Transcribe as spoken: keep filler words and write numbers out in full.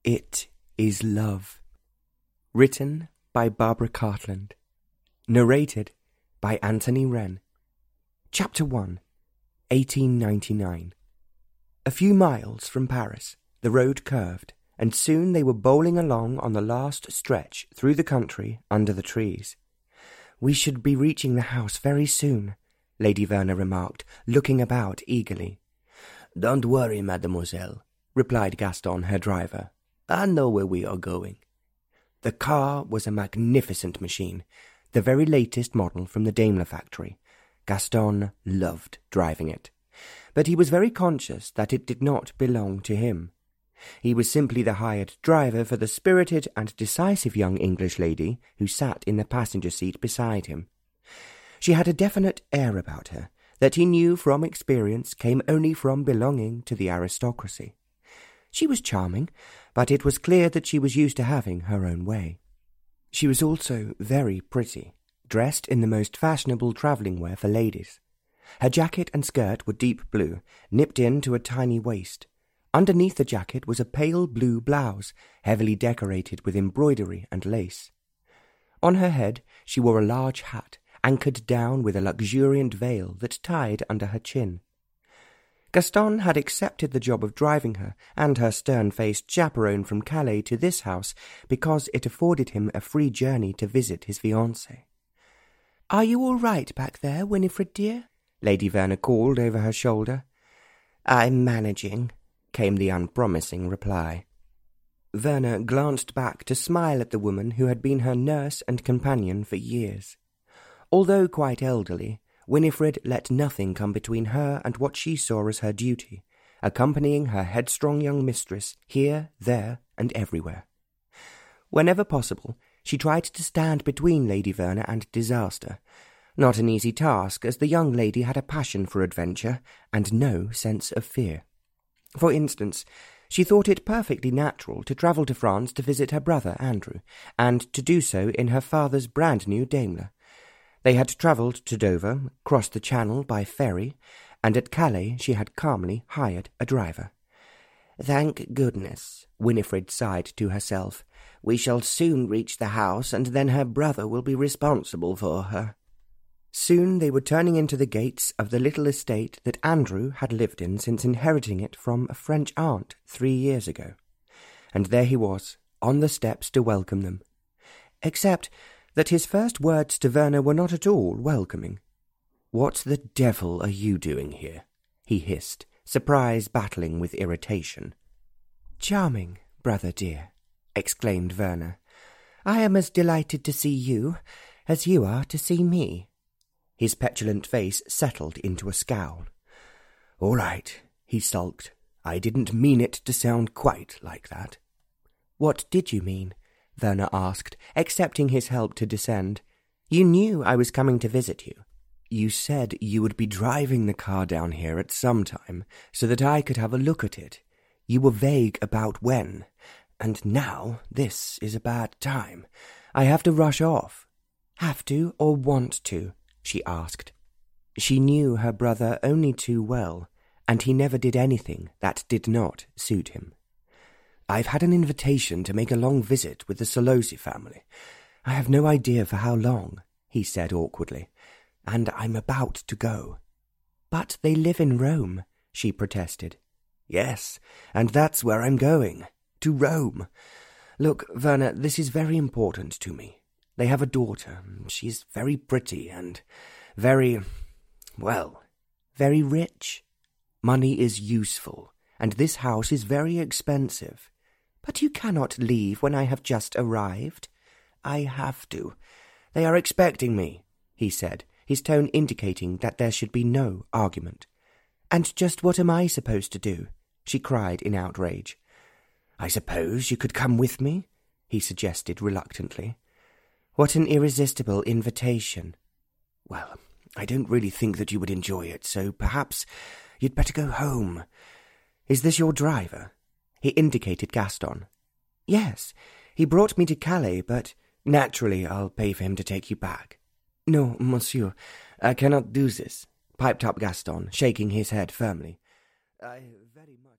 It is Love. Written by Barbara Cartland. Narrated by Anthony Wren. Chapter one, eighteen ninety-nine. A few miles from Paris, the road curved, and soon they were bowling along on the last stretch through the country under the trees. "We should be reaching the house very soon," Lady Verner remarked, looking about eagerly. "Don't worry, mademoiselle," replied Gaston, her driver. "I know where we are going." The car was a magnificent machine, the very latest model from the Daimler factory. Gaston loved driving it, but he was very conscious that it did not belong to him. He was simply the hired driver for the spirited and decisive young English lady who sat in the passenger seat beside him. She had a definite air about her that he knew from experience came only from belonging to the aristocracy. She was charming, but it was clear that she was used to having her own way. She was also very pretty, dressed in the most fashionable travelling wear for ladies. Her jacket and skirt were deep blue, nipped in to a tiny waist. Underneath the jacket was a pale blue blouse, heavily decorated with embroidery and lace. On her head she wore a large hat, anchored down with a luxuriant veil that tied under her chin. Gaston had accepted the job of driving her and her stern-faced chaperone from Calais to this house because it afforded him a free journey to visit his fiancée. "Are you all right back there, Winifred dear?" Lady Verner called over her shoulder. "I'm managing," came the unpromising reply. Verner glanced back to smile at the woman who had been her nurse and companion for years. Although quite elderly, Winifred let nothing come between her and what she saw as her duty, accompanying her headstrong young mistress here, there, and everywhere. Whenever possible, she tried to stand between Lady Verner and disaster, not an easy task, as the young lady had a passion for adventure and no sense of fear. For instance, she thought it perfectly natural to travel to France to visit her brother Andrew, and to do so in her father's brand-new Daimler. They had travelled to Dover, crossed the Channel by ferry, and at Calais she had calmly hired a driver. "Thank goodness," Winifred sighed to herself. "We shall soon reach the house, and then her brother will be responsible for her." Soon they were turning into the gates of the little estate that Andrew had lived in since inheriting it from a French aunt three years ago. And there he was, on the steps to welcome them. Except that his first words to Verner were not at all welcoming. "What the devil are you doing here?" he hissed, surprise battling with irritation. "Charming, brother dear," exclaimed Verner. "I am as delighted to see you as you are to see me." His petulant face settled into a scowl. "All right," he sulked. "I didn't mean it to sound quite like that." "What did you mean?" Verner asked, accepting his help to descend. "You knew I was coming to visit you." "You said you would be driving the car down here at some time, so that I could have a look at it. You were vague about when, and now this is a bad time. I have to rush off." "Have to or want to?" she asked. She knew her brother only too well, and he never did anything that did not suit him. "I've had an invitation to make a long visit with the Solozzi family. I have no idea for how long," he said awkwardly, "and I'm about to go." "But they live in Rome," she protested. "Yes, and that's where I'm going, to Rome. Look, Verner, this is very important to me. They have a daughter. She's very pretty and very, well, very rich. Money is useful, and this house is very expensive. But you cannot leave when I have just arrived." "I have to. They are expecting me," he said, his tone indicating that there should be no argument. "And just what am I supposed to do?" she cried in outrage. "I suppose you could come with me?" he suggested reluctantly. "What an irresistible invitation." "Well, I don't really think that you would enjoy it, so perhaps you'd better go home. Is this your driver?" He indicated Gaston. "Yes, he brought me to Calais, but naturally I'll pay for him to take you back." "No, monsieur, I cannot do this," piped up Gaston, shaking his head firmly. "I very much